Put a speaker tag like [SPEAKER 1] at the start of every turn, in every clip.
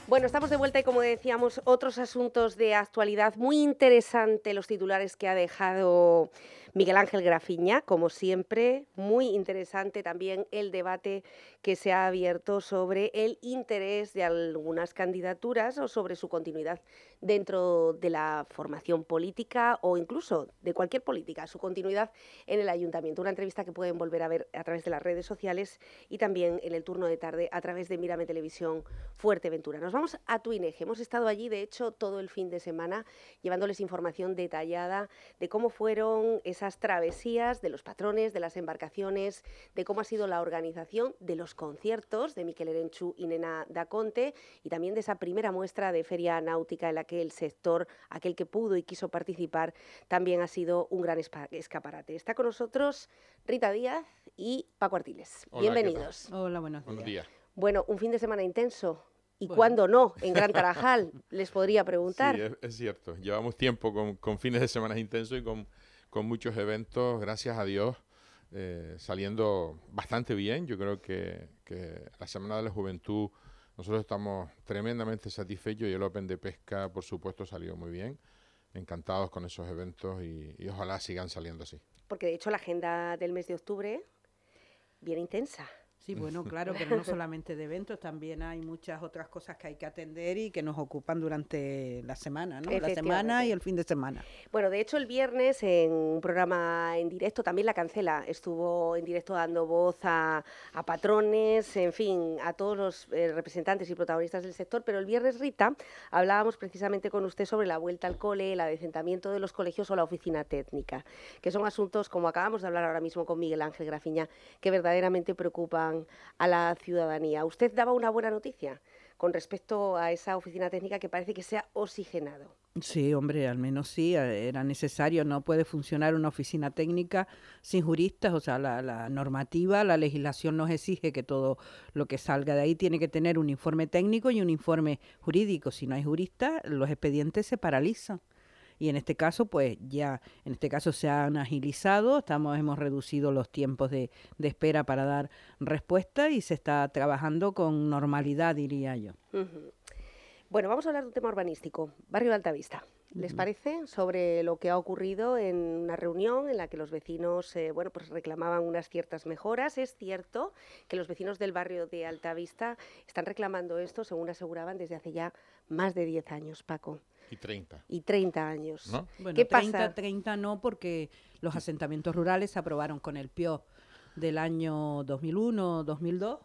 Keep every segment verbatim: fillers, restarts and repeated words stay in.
[SPEAKER 1] Bueno, estamos de vuelta y como decíamos, otros asuntos de actualidad. Muy interesante los titulares que ha dejado Miguel Ángel Grafiña, como siempre. Muy interesante también el debate que se ha abierto sobre el interés de algunas candidaturas o sobre su continuidad dentro de la formación política o incluso de cualquier política, su continuidad en el ayuntamiento. Una entrevista que pueden volver a ver a través de las redes sociales y también en el turno de tarde a través de Mírame Televisión Fuerteventura. Nos vamos a Tuineje. Hemos estado allí, de hecho, todo el fin de semana llevándoles información detallada de cómo fueron esas travesías, de los patrones, de las embarcaciones, de cómo ha sido la organización de los conciertos de Mikel Erenchu y Nena Daconte y también de esa primera muestra de feria náutica en la que el sector, aquel que pudo y quiso participar, también ha sido un gran escaparate. Está con nosotros Rita Díaz y Paco Artiles.
[SPEAKER 2] Hola,
[SPEAKER 1] Bienvenidos.
[SPEAKER 3] Hola, buenos días.
[SPEAKER 2] Buenos días.
[SPEAKER 1] Bueno, un fin de semana intenso. ¿Y
[SPEAKER 3] Bueno.
[SPEAKER 1] cuándo no? En Gran Tarajal, les podría preguntar.
[SPEAKER 2] Sí, es, es cierto. Llevamos tiempo con, con fines de semana intensos y con, con muchos eventos, gracias a Dios, eh, saliendo bastante bien. Yo creo que, que la Semana de la Juventud, nosotros estamos tremendamente satisfechos y el Open de Pesca, por supuesto, salió muy bien. Encantados con esos eventos y, y ojalá sigan saliendo así.
[SPEAKER 1] Porque de hecho la agenda del mes de octubre viene intensa.
[SPEAKER 3] Sí, bueno, claro, pero no solamente de eventos, también hay muchas otras cosas que hay que atender y que nos ocupan durante la semana, ¿no? La semana y el fin de semana.
[SPEAKER 1] Bueno, de hecho el viernes en un programa en directo, también la Cancela, estuvo en directo dando voz a, a patrones, en fin, a todos los eh, representantes y protagonistas del sector, pero el viernes, Rita, hablábamos precisamente con usted sobre la vuelta al cole, el adecentamiento de los colegios o la oficina técnica, que son asuntos, como acabamos de hablar ahora mismo con Miguel Ángel Grafiña, que verdaderamente preocupan a la ciudadanía. Usted daba una buena noticia con respecto a esa oficina técnica que parece que se ha oxigenado.
[SPEAKER 3] Sí, hombre, al menos sí, era necesario. No puede funcionar una oficina técnica sin juristas, o sea, la, la normativa, la legislación nos exige que todo lo que salga de ahí tiene que tener un informe técnico y un informe jurídico. Si no hay juristas, los expedientes se paralizan. Y en este caso, pues ya, en este caso se han agilizado, estamos, hemos reducido los tiempos de, de espera para dar respuesta y se está trabajando con normalidad, diría yo.
[SPEAKER 1] Uh-huh. Bueno, vamos a hablar de un tema urbanístico, Barrio de Altavista. ¿Les uh-huh. parece? Sobre lo que ha ocurrido en una reunión en la que los vecinos, eh, bueno, pues reclamaban unas ciertas mejoras. Es cierto que los vecinos del barrio de Altavista están reclamando esto, según aseguraban, desde hace ya más de diez años, Paco.
[SPEAKER 2] Y treinta.
[SPEAKER 1] Y treinta años.
[SPEAKER 3] ¿No? Bueno,
[SPEAKER 1] ¿Qué
[SPEAKER 3] treinta,
[SPEAKER 1] pasa?
[SPEAKER 3] treinta no, porque los asentamientos rurales se aprobaron con el P I O del año dos mil uno, dos mil dos,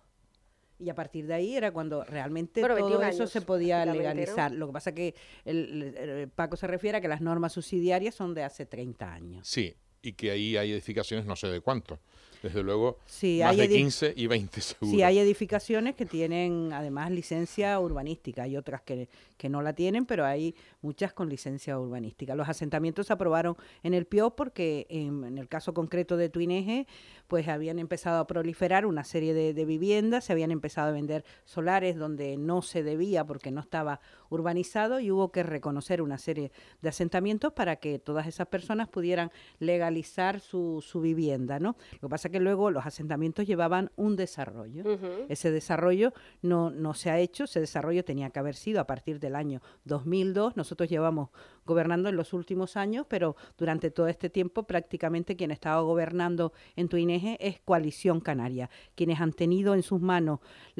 [SPEAKER 3] y a partir de ahí era cuando realmente bueno, todo eso se podía legalizar. ¿No? Lo que pasa que el, el, el Paco se refiere a que las normas subsidiarias son de hace treinta años.
[SPEAKER 2] Sí, y que ahí hay edificaciones no sé de cuánto. Desde luego,
[SPEAKER 3] sí,
[SPEAKER 2] más
[SPEAKER 3] hay
[SPEAKER 2] de quince y veinte seguro.
[SPEAKER 3] Sí, hay edificaciones que tienen además licencia urbanística, hay otras que, que no la tienen, pero hay muchas con licencia urbanística. Los asentamientos se aprobaron en el P I O porque en, en el caso concreto de Tuineje, pues habían empezado a proliferar una serie de, de viviendas, se habían empezado a vender solares donde no se debía porque no estaba urbanizado y hubo que reconocer una serie de asentamientos para que todas esas personas pudieran legalizar su, su vivienda, ¿no? Lo que pasa que luego los asentamientos llevaban un desarrollo. Uh-huh. Ese desarrollo no, no se ha hecho, ese desarrollo tenía que haber sido a partir del año dos mil dos. Nosotros llevamos gobernando en los últimos años, pero durante todo este tiempo prácticamente quien estaba gobernando en Tuineje es Coalición Canaria. Quienes han tenido en sus manos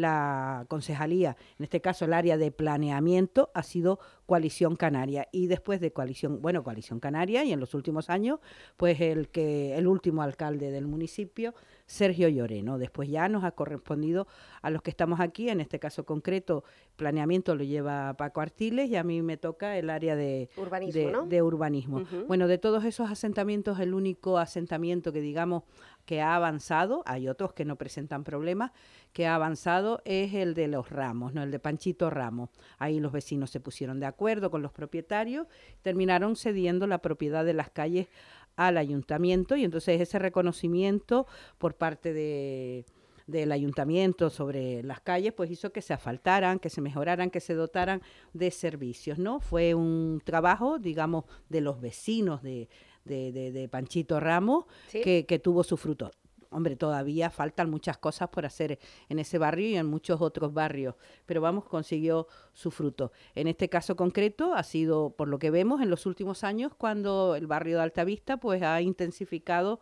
[SPEAKER 3] la concejalía, en este caso el área de planeamiento, ha sido Coalición Canaria. Y después de Coalición, bueno, Coalición Canaria y en los últimos años, pues el que el último alcalde del municipio, Sergio Lloreno. Después ya nos ha correspondido a los que estamos aquí, en este caso concreto, planeamiento lo lleva Paco Artiles y a mí me toca el área de
[SPEAKER 1] urbanismo.
[SPEAKER 3] De,
[SPEAKER 1] ¿no?
[SPEAKER 3] de urbanismo.
[SPEAKER 1] Uh-huh.
[SPEAKER 3] Bueno, de todos esos asentamientos, el único asentamiento que digamos que ha avanzado, hay otros que no presentan problemas, que ha avanzado es el de los Ramos, ¿no? El de Panchito Ramos. Ahí los vecinos se pusieron de acuerdo con los propietarios, terminaron cediendo la propiedad de las calles al ayuntamiento y entonces ese reconocimiento por parte de del ayuntamiento sobre las calles, pues hizo que se asfaltaran, que se mejoraran, que se dotaran de servicios, ¿no? Fue un trabajo, digamos, de los vecinos de, de, de, de Panchito Ramos, ¿sí? que, que tuvo su fruto. hombre, todavía faltan muchas cosas por hacer en ese barrio y en muchos otros barrios, pero vamos, consiguió su fruto. En este caso concreto ha sido, por lo que vemos, en los últimos años, cuando el barrio de Altavista pues ha intensificado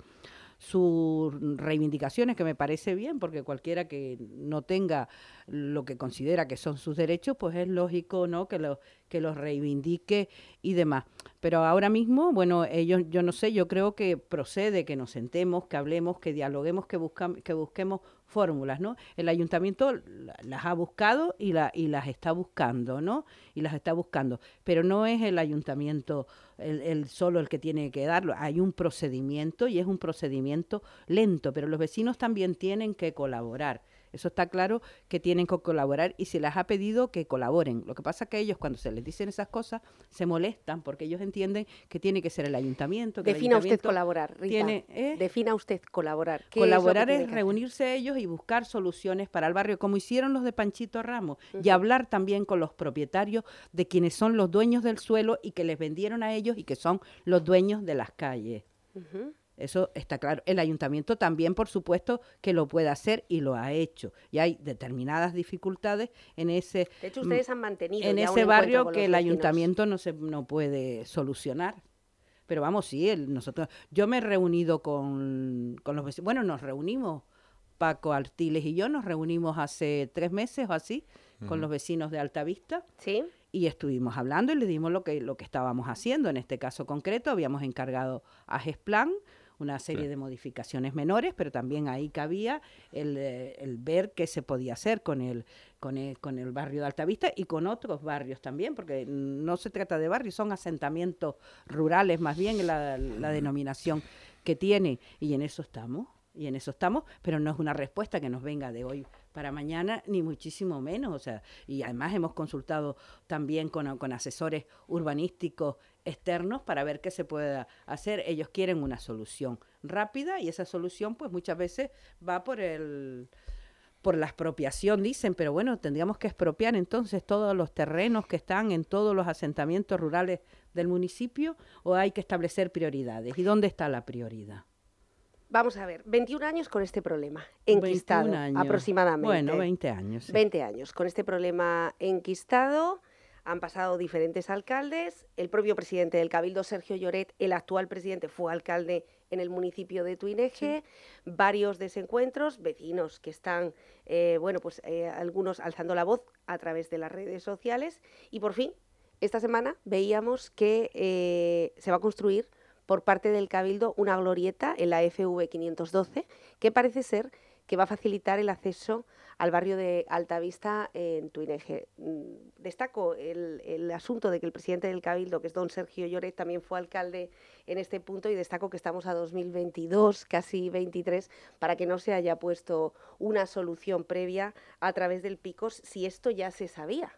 [SPEAKER 3] sus reivindicaciones, que me parece bien, porque cualquiera que no tenga lo que considera que son sus derechos, pues es lógico, ¿no?, que, lo, que los reivindique y demás. Pero ahora mismo, bueno, ellos, yo no sé, yo creo que procede que nos sentemos, que hablemos, que dialoguemos, que, buscam, que busquemos fórmulas, ¿no? El ayuntamiento las ha buscado y, la, y las está buscando, ¿no? Y las está buscando, pero no es el ayuntamiento el, el solo el que tiene que darlo. Hay un procedimiento y es un procedimiento lento, pero los vecinos también tienen que colaborar. Eso está claro, que tienen que colaborar y se les ha pedido que colaboren. Lo que pasa es que ellos, cuando se les dicen esas cosas, se molestan porque ellos entienden que tiene que ser el ayuntamiento. Que
[SPEAKER 1] Defina
[SPEAKER 3] el ayuntamiento
[SPEAKER 1] usted colaborar, Rita.
[SPEAKER 3] Tiene, ¿eh?
[SPEAKER 1] Defina usted colaborar. ¿Qué
[SPEAKER 3] Colaborar
[SPEAKER 1] es,
[SPEAKER 3] es, es reunirse
[SPEAKER 1] hacer?
[SPEAKER 3] ellos y buscar soluciones para el barrio, como hicieron los de Panchito Ramos, uh-huh. y hablar también con los propietarios de quienes son los dueños del suelo y que les vendieron a ellos y que son los dueños de las calles. Uh-huh. Eso está claro. El ayuntamiento también, por supuesto, que lo puede hacer y lo ha hecho. Y hay determinadas dificultades en ese,
[SPEAKER 1] de hecho, ustedes han mantenido
[SPEAKER 3] en
[SPEAKER 1] ya
[SPEAKER 3] ese
[SPEAKER 1] un
[SPEAKER 3] barrio
[SPEAKER 1] con
[SPEAKER 3] que
[SPEAKER 1] los
[SPEAKER 3] el
[SPEAKER 1] vecinos.
[SPEAKER 3] ayuntamiento no se no puede solucionar. Pero vamos, sí, el, nosotros, yo me he reunido con, con los vecinos. Bueno, nos reunimos, Paco Artiles y yo nos reunimos hace tres meses o así, uh-huh. con los vecinos de Altavista.
[SPEAKER 1] Sí.
[SPEAKER 3] Y estuvimos hablando y le dimos lo que, lo que estábamos haciendo. En este caso concreto habíamos encargado a Gesplan una serie sí. de modificaciones menores, pero también ahí cabía el, el ver qué se podía hacer con el, con, el, con el barrio de Altavista y con otros barrios también, porque no se trata de barrios, son asentamientos rurales, más bien la, la denominación que tiene, y en eso estamos. Y en eso estamos, pero no es una respuesta que nos venga de hoy para mañana, ni muchísimo menos. O sea, y además hemos consultado también con, con asesores urbanísticos externos para ver qué se puede hacer. Ellos quieren una solución rápida y esa solución, pues muchas veces va por el por la expropiación, dicen, pero bueno, tendríamos que expropiar entonces todos los terrenos que están en todos los asentamientos rurales del municipio, o hay que establecer prioridades. ¿Y dónde está la prioridad?
[SPEAKER 1] Vamos a ver, veintiún años con este problema enquistado, aproximadamente.
[SPEAKER 3] Bueno, veinte años. Sí.
[SPEAKER 1] veinte años con este problema enquistado. Han pasado diferentes alcaldes. El propio presidente del Cabildo, Sergio Lloret, el actual presidente, fue alcalde en el municipio de Tuineje. Sí. Varios desencuentros, vecinos que están, eh, bueno, pues eh, algunos alzando la voz a través de las redes sociales. Y por fin, esta semana veíamos que eh, se va a construir por parte del Cabildo una glorieta en la F V quinientos doce, que parece ser que va a facilitar el acceso al barrio de Altavista en Tuineje. Destaco el, el asunto de que el presidente del Cabildo, que es don Sergio Lloret, también fue alcalde en este punto, y destaco que estamos a dos mil veintidós, casi veintitrés, para que no se haya puesto una solución previa a través del Picos, si esto ya se sabía.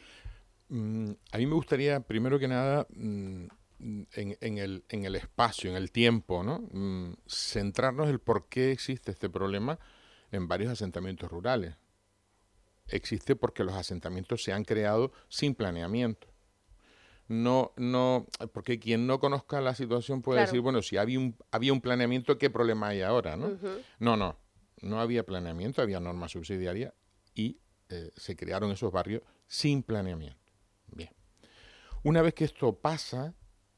[SPEAKER 2] Mm, a mí me gustaría, primero que nada, mm, En, en, el, en el espacio, en el tiempo, ¿no? Mm, centrarnos en el por qué existe este problema en varios asentamientos rurales. Existe porque los asentamientos se han creado sin planeamiento. No, no, porque quien no conozca la situación puede
[SPEAKER 1] claro.
[SPEAKER 2] decir, bueno, si había un, había un planeamiento, ¿qué problema hay ahora, no? Uh-huh. No, no, no había planeamiento, había norma subsidiaria y eh, se crearon esos barrios sin planeamiento. Bien. Una vez que esto pasa,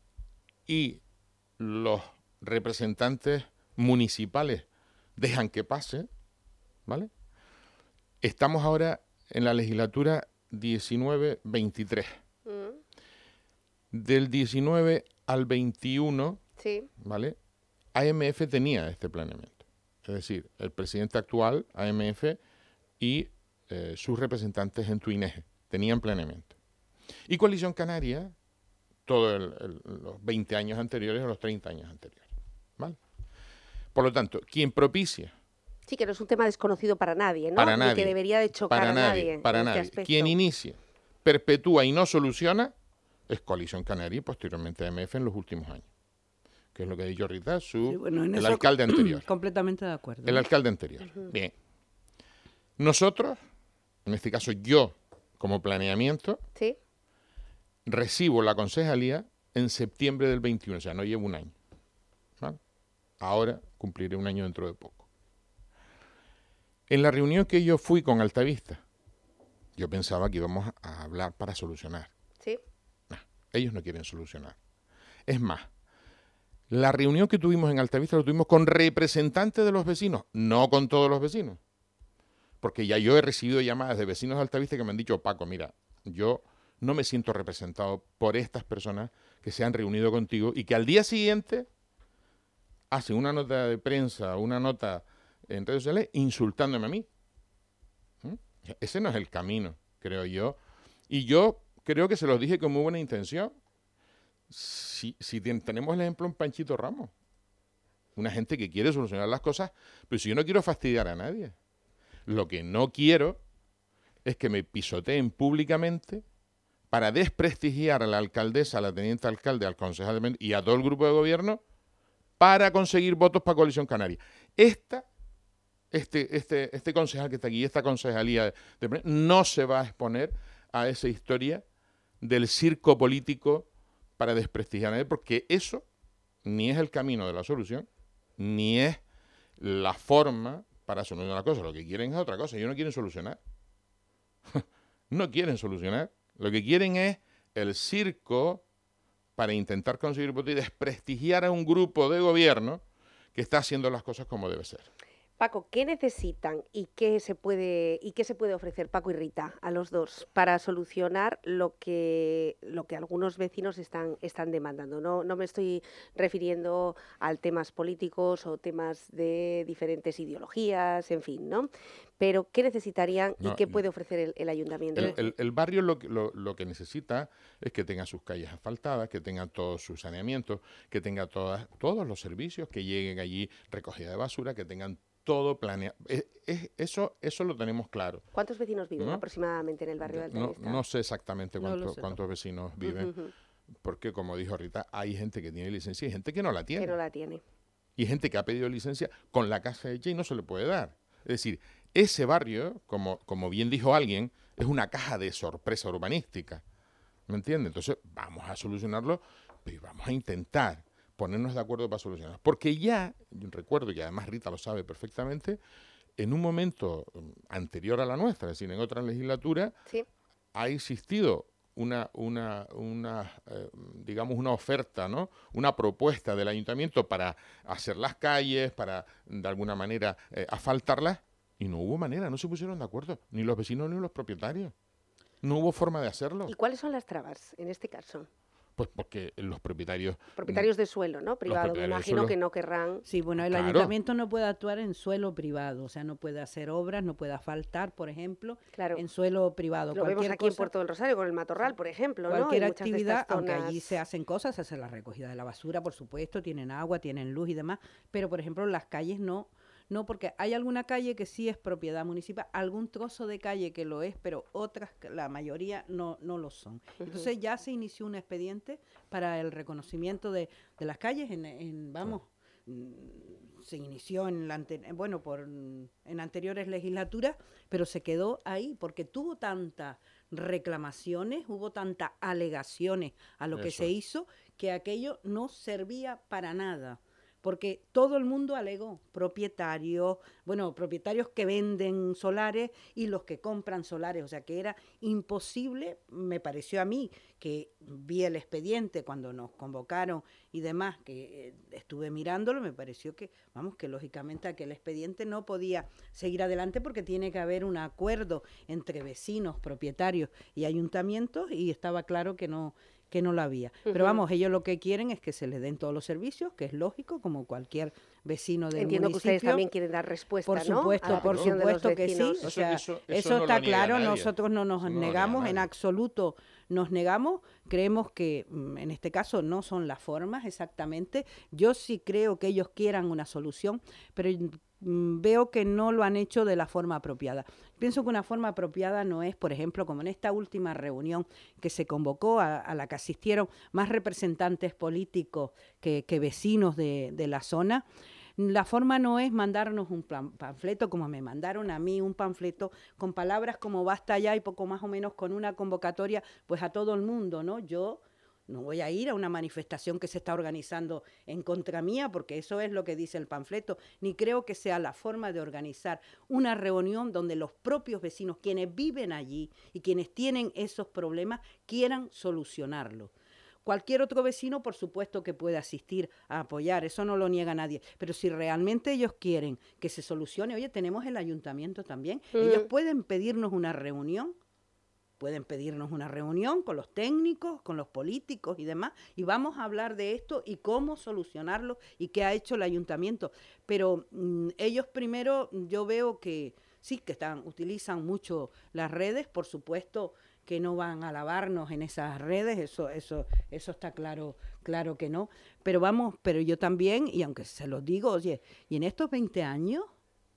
[SPEAKER 2] y los representantes municipales dejan que pase, ¿vale? Estamos ahora en la legislatura diecinueve veintitrés. Mm. Del diecinueve al veintiuno, sí. ¿vale? A M F tenía este planeamiento. Es decir, el presidente actual, A M F, y eh, sus representantes en Tuineje tenían planeamiento. Y Coalición Canaria, todos los veinte años anteriores o los treinta años anteriores. ¿Vale? Por lo tanto, quien propicia...
[SPEAKER 1] Sí, que no es un tema desconocido para nadie, ¿no?
[SPEAKER 2] Para nadie.
[SPEAKER 1] Ni que debería de chocar
[SPEAKER 2] para
[SPEAKER 1] a
[SPEAKER 2] nadie,
[SPEAKER 1] nadie.
[SPEAKER 2] Para
[SPEAKER 1] en
[SPEAKER 2] nadie.
[SPEAKER 1] Este
[SPEAKER 2] quien inicia, perpetúa y no soluciona es Coalición Canaria y posteriormente A M F en los últimos años. Que es lo que ha dicho Rita, su, sí, bueno, el alcalde anterior.
[SPEAKER 3] Completamente de acuerdo.
[SPEAKER 2] El alcalde anterior. Uh-huh. Bien. Nosotros, en este caso yo, como planeamiento...
[SPEAKER 1] Sí.
[SPEAKER 2] Recibo la concejalía en septiembre del veintiuno, o sea, no llevo un año. ¿Vale? Ahora cumpliré un año dentro de poco. En la reunión que yo fui con Altavista, yo pensaba que íbamos a hablar para solucionar.
[SPEAKER 1] Sí.
[SPEAKER 2] No, ellos no quieren solucionar. Es más, la reunión que tuvimos en Altavista lo tuvimos con representantes de los vecinos, no con todos los vecinos. Porque ya yo he recibido llamadas de vecinos de Altavista que me han dicho, Paco, mira, yo no me siento representado por estas personas que se han reunido contigo y que al día siguiente hacen una nota de prensa, una nota en redes sociales insultándome a mí. ¿Mm? Ese no es el camino, creo yo. Y yo creo que se los dije con muy buena intención. Si, si ten, tenemos el ejemplo en Panchito Ramos, una gente que quiere solucionar las cosas, pero si yo no quiero fastidiar a nadie. Lo que no quiero es que me pisoteen públicamente para desprestigiar a la alcaldesa, a la teniente alcalde, al concejal y a todo el grupo de gobierno para conseguir votos para Coalición Canaria. Esta, este, este, este concejal que está aquí, esta concejalía de, de, no se va a exponer a esa historia del circo político para desprestigiar a nadie, porque eso ni es el camino de la solución, ni es la forma para solucionar la cosa. Lo que quieren es otra cosa. Ellos no quieren solucionar. No quieren solucionar. Lo que quieren es el circo para intentar conseguir votos y desprestigiar a un grupo de gobierno que está haciendo las cosas como debe ser.
[SPEAKER 1] Paco, ¿qué necesitan y qué se puede y qué se puede ofrecer, Paco y Rita, a los dos para solucionar lo que lo que algunos vecinos están están demandando? No no me estoy refiriendo a temas políticos o temas de diferentes ideologías, en fin, ¿no? Pero ¿qué necesitarían y
[SPEAKER 2] no,
[SPEAKER 1] qué puede ofrecer el, el ayuntamiento?
[SPEAKER 2] El, el, el barrio lo, lo, lo que necesita es que tenga sus calles asfaltadas, que tenga todos sus saneamientos, que tenga todas, todos los servicios, que lleguen allí recogida de basura, que tengan todo planeado. Es, es, eso, eso lo tenemos claro.
[SPEAKER 1] ¿Cuántos vecinos viven
[SPEAKER 2] ¿no?
[SPEAKER 1] aproximadamente en el barrio de Altavista?
[SPEAKER 2] No, no sé exactamente
[SPEAKER 3] No
[SPEAKER 2] cuánto,
[SPEAKER 3] sé
[SPEAKER 2] cuántos vecinos viven,
[SPEAKER 1] uh-huh.
[SPEAKER 2] porque como dijo Rita, hay gente que tiene licencia y gente que no la tiene.
[SPEAKER 1] Que no la tiene.
[SPEAKER 2] Y gente que ha pedido licencia con la casa hecha y no se le puede dar. Es decir, ese barrio, como, como bien dijo alguien, es una caja de sorpresa urbanística. ¿Me entiendes? Entonces vamos a solucionarlo y vamos a intentar ponernos de acuerdo para solucionarlo. Porque ya, recuerdo, y además Rita lo sabe perfectamente, en un momento anterior a la nuestra, es decir, en otra legislatura,
[SPEAKER 1] sí.
[SPEAKER 2] ha existido una, una, una eh, digamos, una oferta, ¿no? Una propuesta del ayuntamiento para hacer las calles, para, de alguna manera, eh, asfaltarlas, y no hubo manera, no se pusieron de acuerdo, ni los vecinos ni los propietarios. No hubo forma de hacerlo.
[SPEAKER 1] ¿Y cuáles son las trabas en este caso?
[SPEAKER 2] Pues porque los propietarios...
[SPEAKER 1] Propietarios de suelo, ¿no? Privado, me imagino
[SPEAKER 2] suelo,
[SPEAKER 1] que no querrán...
[SPEAKER 3] Sí, bueno, el
[SPEAKER 2] claro.
[SPEAKER 3] ayuntamiento no puede actuar en suelo privado, o sea, no puede hacer obras, no puede asfaltar, por ejemplo,
[SPEAKER 1] claro.
[SPEAKER 3] en suelo privado.
[SPEAKER 1] Lo
[SPEAKER 3] cualquier
[SPEAKER 1] vemos aquí
[SPEAKER 3] cosa,
[SPEAKER 1] en Puerto del Rosario con el Matorral, por ejemplo,
[SPEAKER 3] cualquier
[SPEAKER 1] ¿no?
[SPEAKER 3] actividad, aunque
[SPEAKER 1] zonas...
[SPEAKER 3] allí se hacen cosas, se hace la recogida de la basura, por supuesto, tienen agua, tienen luz y demás, pero, por ejemplo, las calles no... No, porque hay alguna calle que sí es propiedad municipal, algún trozo de calle que lo es, pero otras, la mayoría no, no lo son. Uh-huh. Entonces ya se inició un expediente para el reconocimiento de, de las calles, en, en vamos, sí. se inició en la ante, bueno por en anteriores legislaturas, pero se quedó ahí porque tuvo tantas reclamaciones, hubo tantas alegaciones a lo Eso. que se hizo, que aquello no servía para nada. Porque todo el mundo alegó, propietarios, bueno, propietarios que venden solares y los que compran solares, o sea que era imposible, me pareció a mí, que vi el expediente cuando nos convocaron y demás, que eh, estuve mirándolo, me pareció que, vamos, que lógicamente aquel expediente no podía seguir adelante porque tiene que haber un acuerdo entre vecinos, propietarios y ayuntamientos y estaba claro que no... que no lo había. Uh-huh. Pero vamos, ellos lo que quieren es que se les den todos los servicios, que es lógico, como cualquier vecino del
[SPEAKER 1] Entiendo
[SPEAKER 3] municipio.
[SPEAKER 1] que ustedes también quieren dar respuesta,
[SPEAKER 3] por supuesto,
[SPEAKER 1] ¿no?
[SPEAKER 3] Por supuesto que sí. O sea,
[SPEAKER 2] eso, eso,
[SPEAKER 3] eso,
[SPEAKER 2] eso
[SPEAKER 3] está
[SPEAKER 2] no
[SPEAKER 3] claro, nosotros no nos
[SPEAKER 2] eso
[SPEAKER 3] negamos,
[SPEAKER 2] no
[SPEAKER 3] en absoluto nos negamos. Creemos que en este caso no son las formas exactamente. Yo sí creo que ellos quieran una solución, pero veo que no lo han hecho de la forma apropiada. Pienso que una forma apropiada no es, por ejemplo, como en esta última reunión que se convocó, a, a la que asistieron más representantes políticos que, que vecinos de, de la zona. La forma no es mandarnos un plan, panfleto como me mandaron a mí, un panfleto con palabras como basta ya y poco más o menos con una convocatoria pues a todo el mundo, ¿no? Yo no voy a ir a una manifestación que se está organizando en contra mía, porque eso es lo que dice el panfleto, ni creo que sea la forma de organizar una reunión donde los propios vecinos, quienes viven allí y quienes tienen esos problemas, quieran solucionarlos. Cualquier otro vecino, por supuesto, que puede asistir a apoyar, eso no lo niega nadie, pero si realmente ellos quieren que se solucione, oye, tenemos el ayuntamiento también, mm. ellos pueden pedirnos una reunión, pueden pedirnos una reunión con los técnicos, con los políticos y demás, y vamos a hablar de esto y cómo solucionarlo y qué ha hecho el ayuntamiento. Pero mmm, ellos primero, yo veo que sí, que están, utilizan mucho las redes, por supuesto que no van a alabarnos en esas redes, eso, eso, eso está claro, claro que no. Pero vamos, pero yo también, y aunque se los digo, oye, y en estos veinte años,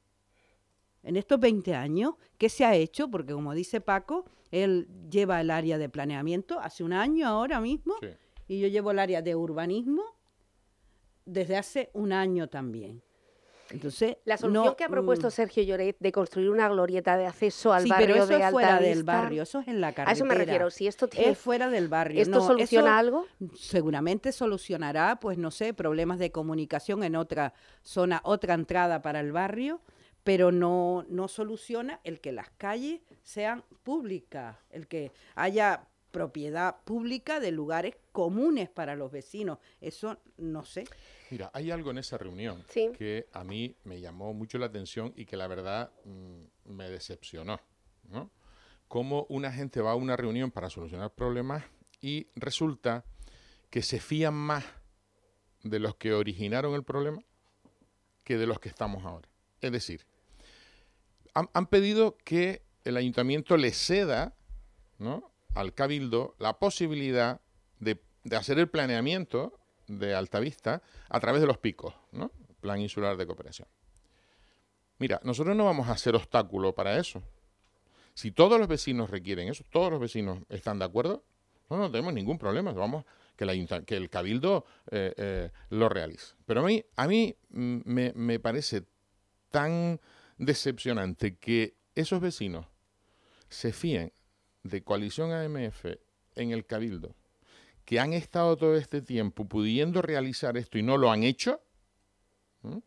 [SPEAKER 3] en estos veinte años, ¿qué se ha hecho? Porque como dice Paco, él lleva el área de planeamiento hace un año ahora mismo, sí. Y yo llevo el área de urbanismo desde hace un año también. Entonces,
[SPEAKER 1] la solución
[SPEAKER 3] no,
[SPEAKER 1] que ha propuesto Sergio Lloret de construir una glorieta de acceso al
[SPEAKER 3] sí,
[SPEAKER 1] barrio
[SPEAKER 3] pero eso
[SPEAKER 1] de
[SPEAKER 3] es fuera
[SPEAKER 1] Altavista,
[SPEAKER 3] del barrio, eso es en la carretera.
[SPEAKER 1] A eso me refiero, si esto tiene,
[SPEAKER 3] es fuera del barrio.
[SPEAKER 1] ¿Esto
[SPEAKER 3] no,
[SPEAKER 1] soluciona
[SPEAKER 3] eso
[SPEAKER 1] algo?
[SPEAKER 3] Seguramente solucionará, pues no sé, problemas de comunicación en otra zona, otra entrada para el barrio, pero no, no soluciona el que las calles sean públicas, el que haya propiedad pública de lugares comunes para los vecinos. Eso no sé.
[SPEAKER 2] Mira, hay algo en esa reunión sí. que a mí me llamó mucho la atención y que la verdad mmm, me decepcionó, ¿no? Cómo una gente va a una reunión para solucionar problemas y resulta que se fían más de los que originaron el problema que de los que estamos ahora. Es decir, han, han pedido que el ayuntamiento le ceda, ¿no?, al Cabildo la posibilidad de, de hacer el planeamiento de Altavista a través de los picos, ¿no? Plan Insular de Cooperación. Mira, nosotros no vamos a hacer obstáculo para eso. Si todos los vecinos requieren eso, todos los vecinos están de acuerdo, no, no tenemos ningún problema, vamos que, la, que el Cabildo eh, eh, lo realice. Pero a mí, a mí me, me parece tan decepcionante que esos vecinos se fíen de Coalición A M F en el Cabildo, que han estado todo este tiempo pudiendo realizar esto y no lo han hecho, ¿Mm?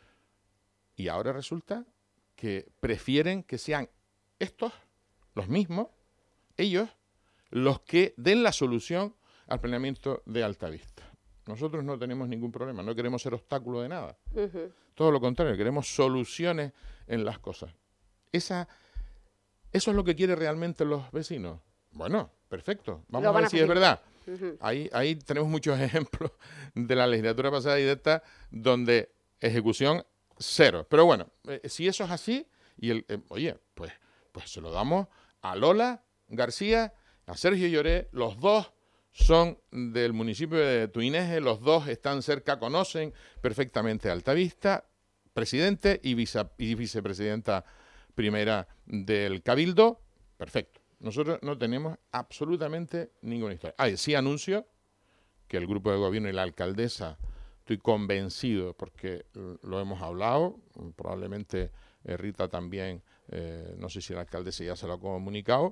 [SPEAKER 2] y ahora resulta que prefieren que sean estos, los mismos, ellos, los que den la solución al planeamiento de Altavista. Nosotros no tenemos ningún problema, no queremos ser obstáculo de nada. Uh-huh. Todo lo contrario, queremos soluciones en las cosas. Esa, ¿Eso es lo que quieren realmente los vecinos? Bueno, perfecto, vamos a ver si es verdad. Uh-huh. Ahí, ahí tenemos muchos ejemplos de la legislatura pasada y de esta, donde ejecución cero. Pero bueno, eh, si eso es así, y el, eh, oye, pues, pues se lo damos a Lola García, a Sergio Lloret, los dos son del municipio de Tuineje, los dos están cerca, conocen perfectamente Altavista, presidente y, vice, y vicepresidenta primera del Cabildo, perfecto. Nosotros no tenemos absolutamente ninguna historia. Ah, sí anuncio que el grupo de gobierno y la alcaldesa, estoy convencido, porque lo hemos hablado, probablemente eh, Rita también, eh, no sé si la alcaldesa ya se lo ha comunicado,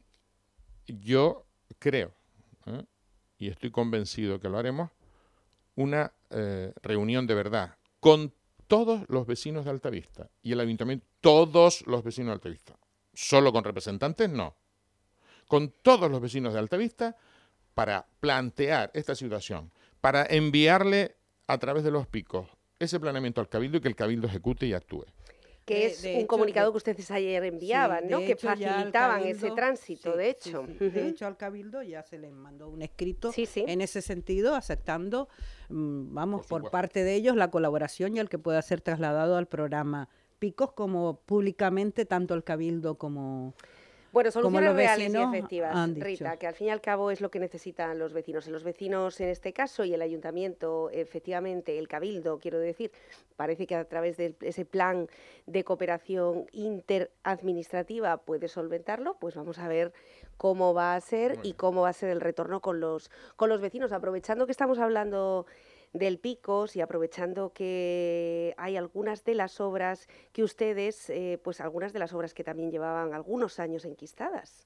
[SPEAKER 2] yo creo, ¿eh? y estoy convencido que lo haremos, una eh, reunión de verdad con todos los vecinos de Altavista y el ayuntamiento, todos los vecinos de Altavista, solo con representantes no, con todos los vecinos de Altavista para plantear esta situación, para enviarle a través de los picos ese planeamiento al Cabildo y que el Cabildo ejecute y actúe.
[SPEAKER 1] Que es de, de un hecho, comunicado de, que ustedes ayer enviaban, sí, ¿no? Que facilitaban Cabildo, ese tránsito, sí, de hecho.
[SPEAKER 3] Sí, sí. Uh-huh. De hecho, al Cabildo ya se les mandó un escrito
[SPEAKER 1] sí, sí.
[SPEAKER 3] en ese sentido, aceptando, mmm, vamos, por, por parte de ellos, la colaboración y el que pueda ser trasladado al programa Picos, como públicamente, tanto el Cabildo como...
[SPEAKER 1] Bueno, soluciones reales y efectivas, Rita, que al fin y al cabo es lo que necesitan los vecinos. Y los vecinos en este caso y el ayuntamiento, efectivamente, el Cabildo, quiero decir, parece que a través de ese plan de cooperación interadministrativa puede solventarlo, pues vamos a ver cómo va a ser bueno. y cómo va a ser el retorno con los, con los vecinos. Aprovechando que estamos hablando del Picos y aprovechando que hay algunas de las obras que ustedes, eh, pues algunas de las obras que también llevaban algunos años enquistadas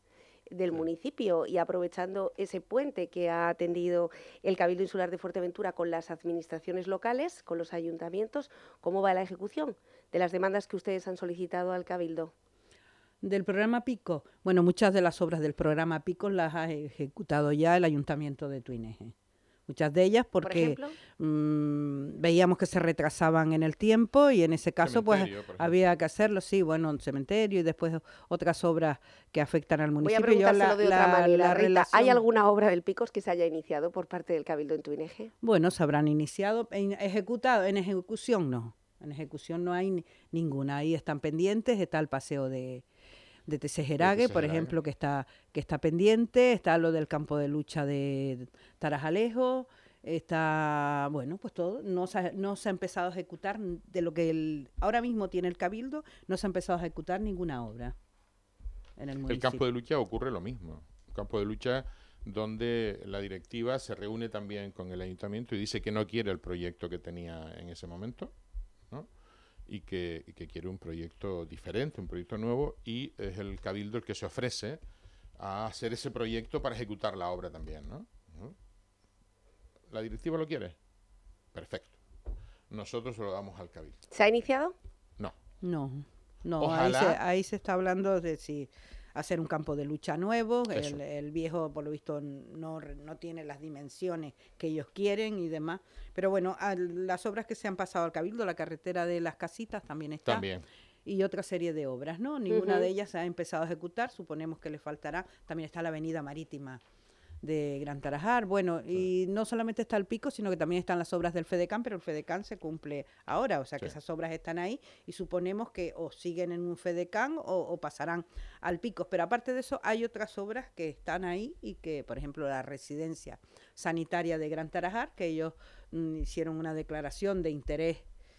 [SPEAKER 1] del
[SPEAKER 2] Sí.
[SPEAKER 1] municipio, y aprovechando ese puente que ha tendido el Cabildo Insular de Fuerteventura con las administraciones locales, con los ayuntamientos, ¿cómo va la ejecución de las demandas que ustedes han solicitado al Cabildo?
[SPEAKER 3] Del programa Pico, bueno, muchas de las obras del programa Pico las ha ejecutado ya el Ayuntamiento de Tuineje. Muchas de ellas
[SPEAKER 1] Por
[SPEAKER 3] porque
[SPEAKER 1] ejemplo,
[SPEAKER 3] mm, veíamos que se retrasaban en el tiempo y en ese caso pues
[SPEAKER 2] Cementerio, por ejemplo.
[SPEAKER 3] había que hacerlo, sí, bueno, un cementerio y después otras obras que afectan al
[SPEAKER 1] voy a
[SPEAKER 3] municipio. Yo
[SPEAKER 1] preguntárselo
[SPEAKER 3] la-
[SPEAKER 1] de otra
[SPEAKER 3] la-
[SPEAKER 1] manera,
[SPEAKER 3] la
[SPEAKER 1] Rita. ¿Hay
[SPEAKER 3] relación-
[SPEAKER 1] alguna obra del Picos que se haya iniciado por parte del Cabildo en Tuineje?
[SPEAKER 3] Bueno, se habrán iniciado, en, ejecutado, en ejecución no, en ejecución no hay ni- ninguna, ahí están pendientes, está el paseo de, de Tesejerague, por
[SPEAKER 2] Tesejerague.
[SPEAKER 3] ejemplo, que está, que está pendiente, está lo del campo de lucha de Tarajalejo, está, bueno, pues todo, no se, ha- no se ha empezado a ejecutar de lo que el, ahora mismo tiene el Cabildo, no se ha empezado a ejecutar ninguna obra en el municipio.
[SPEAKER 2] El campo de lucha ocurre lo mismo. Un campo de lucha donde la directiva se reúne también con el ayuntamiento y dice que no quiere el proyecto que tenía en ese momento, ¿no? Y que, y que quiere un proyecto diferente, un proyecto nuevo, y es el cabildo el que se ofrece a hacer ese proyecto para ejecutar la obra también, ¿no? ¿No? ¿La directiva lo quiere? Perfecto. Nosotros se lo damos al cabildo.
[SPEAKER 1] ¿Se ha iniciado?
[SPEAKER 2] No.
[SPEAKER 3] No, no,
[SPEAKER 2] Ojalá-
[SPEAKER 3] ahí se, ahí se está hablando de si hacer un campo de lucha nuevo,
[SPEAKER 2] Eso.
[SPEAKER 3] el, el viejo por lo visto no, re- no tiene las dimensiones que ellos quieren y demás, pero bueno, al- las obras que se han pasado al Cabildo, la carretera de las Casitas también está,
[SPEAKER 2] También.
[SPEAKER 3] y otra serie de obras, ¿no? Ninguna
[SPEAKER 1] Ujú.
[SPEAKER 3] de ellas se ha empezado a ejecutar, suponemos que le faltará, también está la avenida marítima de Gran Tarajar, bueno, y no solamente está el Pico, sino que también están las obras del FEDECAN, pero el FEDECAN se cumple ahora, o sea que
[SPEAKER 2] Sí.
[SPEAKER 3] esas obras están ahí y suponemos que o siguen en un FEDECAN o, o pasarán al Pico, pero aparte de eso hay otras obras que están ahí y que, por ejemplo, la residencia sanitaria de Gran Tarajar, que ellos mm, hicieron una declaración de interés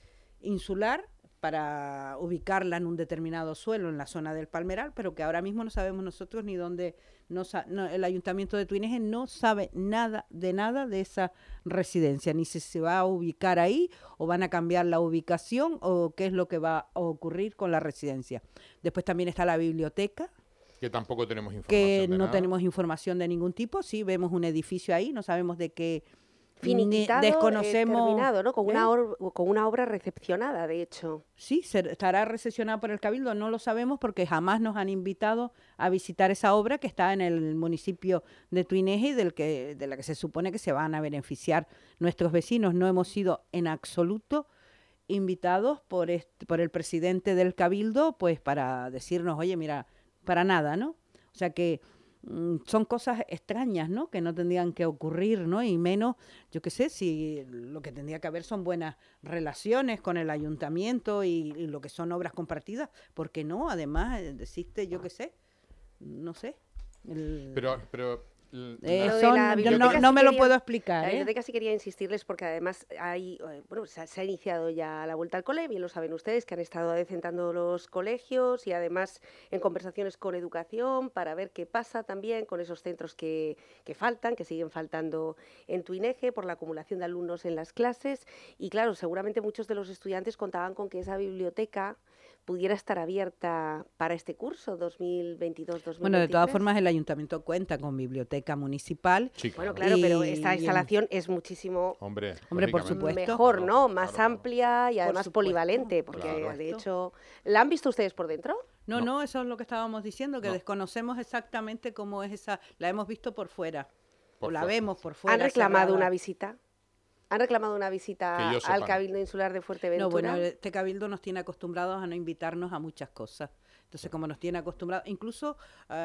[SPEAKER 3] insular para ubicarla en un determinado suelo en la zona del Palmeral, pero que ahora mismo no sabemos nosotros ni dónde, no, sa- no, el Ayuntamiento de Tuineje no sabe nada de nada de esa residencia, ni si se va a ubicar ahí o van a cambiar la ubicación o qué es lo que va a ocurrir con la residencia. Después también está la biblioteca,
[SPEAKER 2] Que tampoco tenemos información
[SPEAKER 3] que
[SPEAKER 2] de
[SPEAKER 3] no
[SPEAKER 2] nada.
[SPEAKER 3] tenemos información de ningún tipo, sí vemos un edificio ahí, no sabemos de qué, ni
[SPEAKER 1] Finiquitado, eh,
[SPEAKER 3] desconocemos,
[SPEAKER 1] terminado, ¿no? Con,
[SPEAKER 3] ¿eh?
[SPEAKER 1] una or- con una obra recepcionada, de hecho.
[SPEAKER 3] Sí, se- estará recepcionada por el Cabildo, no lo sabemos porque jamás nos han invitado a visitar esa obra que está en el municipio de Tuineje y del que, de la que se supone que se van a beneficiar nuestros vecinos. No hemos sido en absoluto invitados por, este, por el presidente del Cabildo, pues para decirnos, oye, mira, para nada, ¿no? O sea que mm, son cosas extrañas, ¿no? Que no tendrían que ocurrir, ¿no? Y menos, yo qué sé, si lo que tendría que haber son buenas relaciones con el ayuntamiento y, y lo que son obras compartidas, porque no, además eh, existe, yo qué sé, no sé. el-
[SPEAKER 2] Pero, pero l-
[SPEAKER 3] eh,
[SPEAKER 1] Lo de
[SPEAKER 3] son-
[SPEAKER 1] la
[SPEAKER 3] yo
[SPEAKER 1] biblioteca
[SPEAKER 3] no,
[SPEAKER 1] sí
[SPEAKER 3] no me lo
[SPEAKER 1] quería-
[SPEAKER 3] puedo
[SPEAKER 1] La
[SPEAKER 3] explicar, ¿eh?
[SPEAKER 1] biblioteca sí quería insistirles porque además hay, eh, bueno, se ha, se ha iniciado ya la vuelta al cole, bien lo saben ustedes, que han estado adecentando los colegios y además en conversaciones con educación para ver qué pasa también con esos centros que, que faltan, que siguen faltando en Tuineje por la acumulación de alumnos en las clases. Y claro, seguramente muchos de los estudiantes contaban con que esa biblioteca pudiera estar abierta para este curso dos mil veintidós dos mil veintitrés.
[SPEAKER 3] Bueno, de todas formas el ayuntamiento cuenta con biblioteca municipal.
[SPEAKER 2] sí,
[SPEAKER 1] Bueno,
[SPEAKER 2] claro.
[SPEAKER 1] claro, pero
[SPEAKER 3] Y-
[SPEAKER 1] esta instalación es muchísimo
[SPEAKER 2] Hombre,
[SPEAKER 3] Hombre, por
[SPEAKER 2] lógicamente.
[SPEAKER 3] supuesto.
[SPEAKER 1] mejor,
[SPEAKER 2] Claro,
[SPEAKER 1] ¿no? Más
[SPEAKER 2] claro, claro.
[SPEAKER 1] amplia y
[SPEAKER 3] Por
[SPEAKER 1] además
[SPEAKER 3] supuesto,
[SPEAKER 1] polivalente, porque
[SPEAKER 2] claro.
[SPEAKER 1] de hecho, ¿la han visto ustedes por dentro?
[SPEAKER 3] No,
[SPEAKER 2] No.
[SPEAKER 3] no, eso es lo que estábamos diciendo, que
[SPEAKER 2] No.
[SPEAKER 3] desconocemos exactamente cómo es esa, la hemos visto por fuera,
[SPEAKER 2] Por
[SPEAKER 3] o la
[SPEAKER 2] fuera.
[SPEAKER 3] vemos por fuera.
[SPEAKER 1] ¿Han reclamado
[SPEAKER 3] cerrada.
[SPEAKER 1] una visita? ¿Han reclamado una visita
[SPEAKER 2] Que yo sepa,
[SPEAKER 1] al
[SPEAKER 2] no.
[SPEAKER 1] Cabildo Insular de
[SPEAKER 3] No,
[SPEAKER 1] Fuerteventura?
[SPEAKER 3] bueno, este cabildo nos tiene acostumbrados a no invitarnos a muchas cosas. Entonces, como nos tiene acostumbrados, incluso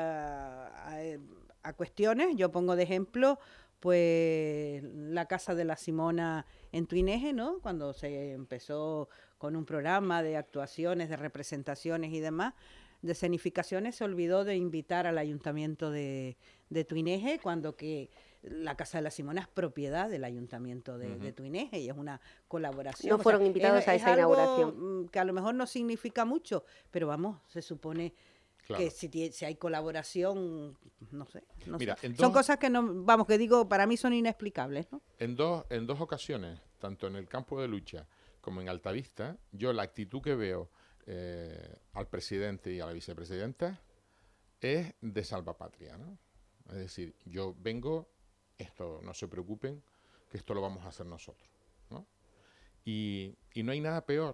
[SPEAKER 3] ah, a, a cuestiones, yo pongo de ejemplo, pues la casa de la Simona en Tuineje, ¿no? Cuando se empezó con un programa de actuaciones, de representaciones y demás, de escenificaciones, se olvidó de invitar al ayuntamiento de, de Tuineje, cuando que la Casa de la Simona es propiedad del ayuntamiento de,
[SPEAKER 2] Ujú.
[SPEAKER 3] de Tuineje y es una colaboración.
[SPEAKER 1] No
[SPEAKER 3] O sea,
[SPEAKER 1] fueron invitados
[SPEAKER 3] es-
[SPEAKER 1] a
[SPEAKER 3] es
[SPEAKER 1] esa
[SPEAKER 3] algo,
[SPEAKER 1] inauguración.
[SPEAKER 3] mm, que a lo mejor no significa mucho, pero vamos, se supone
[SPEAKER 2] Claro.
[SPEAKER 3] que si, tie- si hay colaboración, no sé. no
[SPEAKER 2] Mira,
[SPEAKER 3] sé.
[SPEAKER 2] en
[SPEAKER 3] Son
[SPEAKER 2] dos-
[SPEAKER 3] cosas que no, vamos, que digo, para mí son inexplicables, ¿no?
[SPEAKER 2] En dos, en dos ocasiones, tanto en el campo de lucha como en Altavista, yo la actitud que veo eh, al presidente y a la vicepresidenta es de salvapatria, ¿no? Es decir, yo vengo, esto no se preocupen, que esto lo vamos a hacer nosotros, ¿no? Y, y no hay nada peor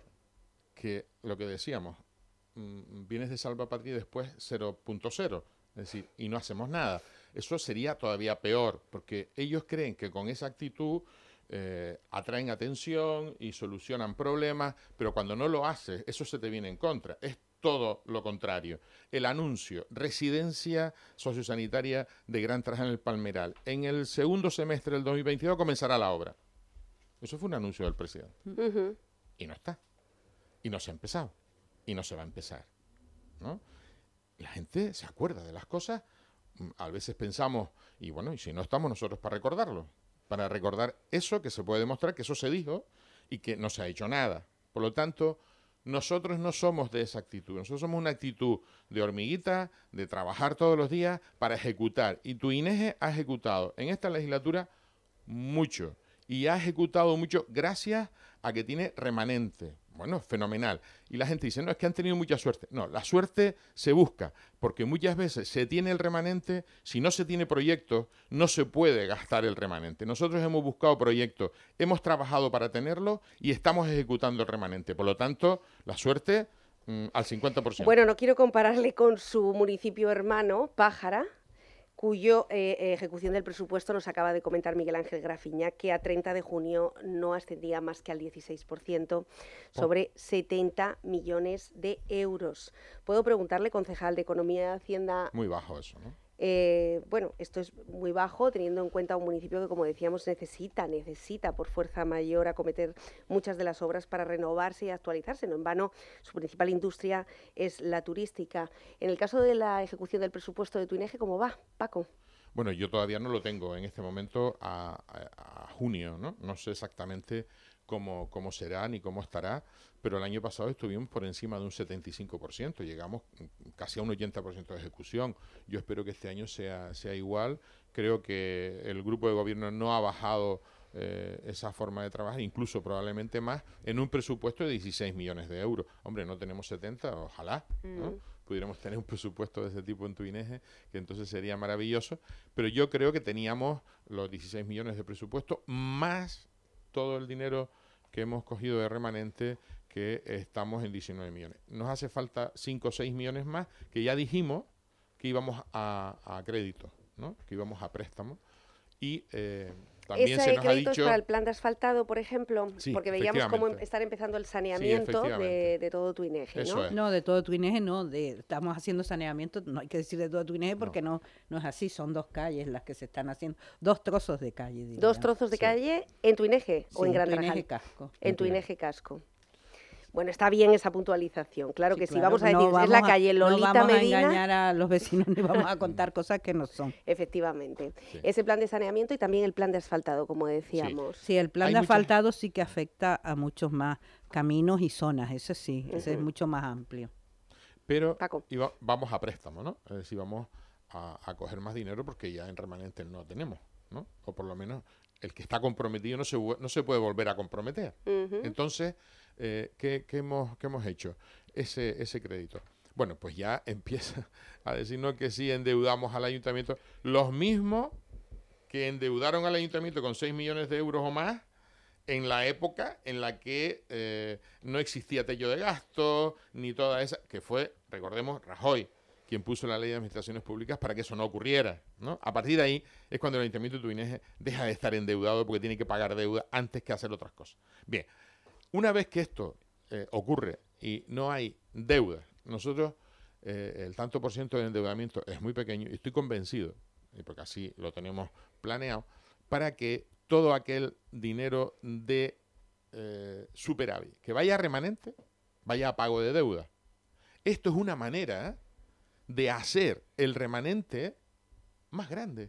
[SPEAKER 2] que lo que decíamos, mmm, vienes de salvapatria y después cero punto cero, es decir, y no hacemos nada. Eso sería todavía peor, porque ellos creen que con esa actitud eh, atraen atención y solucionan problemas, pero cuando no lo haces, eso se te viene en contra. Es todo lo contrario. El anuncio, residencia sociosanitaria de Gran Trajano en el Palmeral. En el segundo semestre del dos mil veintidós comenzará la obra. Eso fue un anuncio del presidente.
[SPEAKER 1] Uh-huh.
[SPEAKER 2] Y no está. Y no se ha empezado. Y no se va a empezar, ¿no? La gente se acuerda de las cosas. A veces pensamos, y bueno, y si no estamos nosotros para recordarlo, para recordar eso que se puede demostrar, que eso se dijo y que no se ha hecho nada. Por lo tanto, nosotros no somos de esa actitud. Nosotros somos una actitud de hormiguita, de trabajar todos los días para ejecutar. Y tu I N E G ha ejecutado en esta legislatura mucho. Y ha ejecutado mucho gracias a que tiene remanente. Bueno, fenomenal. Y la gente dice, no, es que han tenido mucha suerte. No, la suerte se busca, porque muchas veces se tiene el remanente, si no se tiene proyectos, no se puede gastar el remanente. Nosotros hemos buscado proyectos, hemos trabajado para tenerlo y estamos ejecutando el remanente. Por lo tanto, la suerte mmm, al cincuenta por ciento.
[SPEAKER 1] Bueno, no quiero compararle con su municipio hermano, Pájara, cuyo eh, ejecución del presupuesto nos acaba de comentar Miguel Ángel Grafiña, que a treinta de junio no ascendía más que al dieciséis por ciento sobre setenta millones de euros. ¿Puedo preguntarle, concejal de Economía y Hacienda?
[SPEAKER 2] Muy bajo eso, ¿no?
[SPEAKER 1] Eh, bueno, esto es muy bajo teniendo en cuenta un municipio que, como decíamos, necesita, necesita por fuerza mayor acometer muchas de las obras para renovarse y actualizarse. No en vano, su principal industria es la turística. En el caso de la ejecución del presupuesto de tu I N E G, ¿cómo va, Paco?
[SPEAKER 2] Bueno, yo todavía no lo tengo en este momento a, a, a junio, ¿no? No sé exactamente cómo, cómo será ni cómo estará, pero el año pasado estuvimos por encima de un setenta y cinco por ciento, llegamos casi a un ochenta por ciento de ejecución. Yo espero que este año sea, sea igual. Creo que el grupo de gobierno no ha bajado eh, esa forma de trabajar, incluso probablemente más, en un presupuesto de dieciséis millones de euros. Hombre, no tenemos setenta, ojalá, ¿no? Mm. Pudiéramos tener un presupuesto de ese tipo en tu I N E G, que entonces sería maravilloso, pero yo creo que teníamos los dieciséis millones de presupuesto, más todo el dinero que hemos cogido de remanente, que estamos en diecinueve millones. Nos hace falta cinco o seis millones más, que ya dijimos que íbamos a, a crédito, ¿no? Que íbamos a préstamo. Y eh, también
[SPEAKER 1] ¿Ese
[SPEAKER 2] se nos ha dicho...
[SPEAKER 1] para el plan de asfaltado, por ejemplo?
[SPEAKER 2] Sí,
[SPEAKER 1] porque veíamos cómo estar empezando el saneamiento
[SPEAKER 2] sí,
[SPEAKER 1] de, de todo tu I N E G, ¿no?
[SPEAKER 2] Eso es.
[SPEAKER 3] No, de todo tu I N E G no, de, estamos haciendo saneamiento, no hay que decir de todo tu I N E G porque no. no, no es así, son dos calles las que se están haciendo, dos trozos de calle. Diría.
[SPEAKER 1] Dos trozos de sí. calle en tu I N E G
[SPEAKER 3] sí,
[SPEAKER 1] o en Gran
[SPEAKER 3] Trajal.
[SPEAKER 1] En tu I N E G
[SPEAKER 3] Casco.
[SPEAKER 1] En tu I N E G Casco. Bueno, está bien esa puntualización. Claro
[SPEAKER 3] sí,
[SPEAKER 1] que
[SPEAKER 3] claro,
[SPEAKER 1] sí, vamos a decir,
[SPEAKER 3] no vamos
[SPEAKER 1] es la calle Lolita
[SPEAKER 3] no vamos
[SPEAKER 1] Medina.
[SPEAKER 3] a engañar a los vecinos ni vamos a contar cosas que no son.
[SPEAKER 1] Efectivamente.
[SPEAKER 2] Sí.
[SPEAKER 1] Ese plan de saneamiento y también el plan de asfaltado, como decíamos.
[SPEAKER 3] Sí, sí el plan
[SPEAKER 2] Hay
[SPEAKER 3] de
[SPEAKER 2] muchas...
[SPEAKER 3] asfaltado sí que afecta a muchos más caminos y zonas, ese sí, ese
[SPEAKER 1] Uh-huh.
[SPEAKER 3] es mucho más amplio.
[SPEAKER 2] Pero
[SPEAKER 1] Paco.
[SPEAKER 2] iba, vamos a préstamo, ¿no? Es decir, vamos a, a coger más dinero porque ya en remanente no tenemos, ¿no? O por lo menos el que está comprometido no se, no se puede volver a comprometer.
[SPEAKER 1] Uh-huh.
[SPEAKER 2] Entonces, eh, ¿qué, qué, hemos, ¿qué hemos hecho? Ese, ese crédito. Bueno, pues ya empieza a decirnos que sí endeudamos al ayuntamiento, los mismos que endeudaron al ayuntamiento con seis millones de euros o más en la época en la que eh, no existía techo de gasto, ni toda esa, que fue, recordemos, Rajoy, quien puso la ley de administraciones públicas para que eso no ocurriera, ¿no? A partir de ahí es cuando el ayuntamiento de tu I N E G deja de estar endeudado porque tiene que pagar deuda antes que hacer otras cosas. Bien, una vez que esto eh, ocurre y no hay deuda, nosotros eh, el tanto por ciento de endeudamiento es muy pequeño y estoy convencido, porque así lo tenemos planeado, para que todo aquel dinero de eh, superávit que vaya a remanente, vaya a pago de deuda. Esto es una manera ¿eh? de hacer el remanente más grande.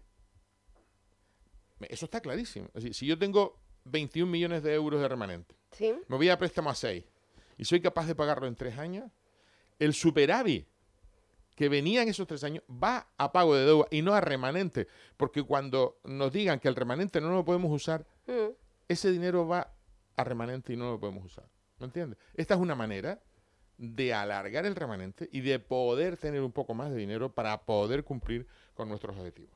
[SPEAKER 2] Eso está clarísimo. Es decir, si yo tengo veintiún millones de euros de remanente,
[SPEAKER 1] ¿sí?
[SPEAKER 2] Me voy a préstamo a seis y soy capaz de pagarlo en tres años, el superávit que venía en esos tres años va a pago de deuda y no a remanente, porque cuando nos digan que el remanente no lo podemos usar, mm. ese dinero va a remanente y no lo podemos usar. ¿Me entiendes? Esta es una manera de alargar el remanente y de poder tener un poco más de dinero para poder cumplir con nuestros objetivos.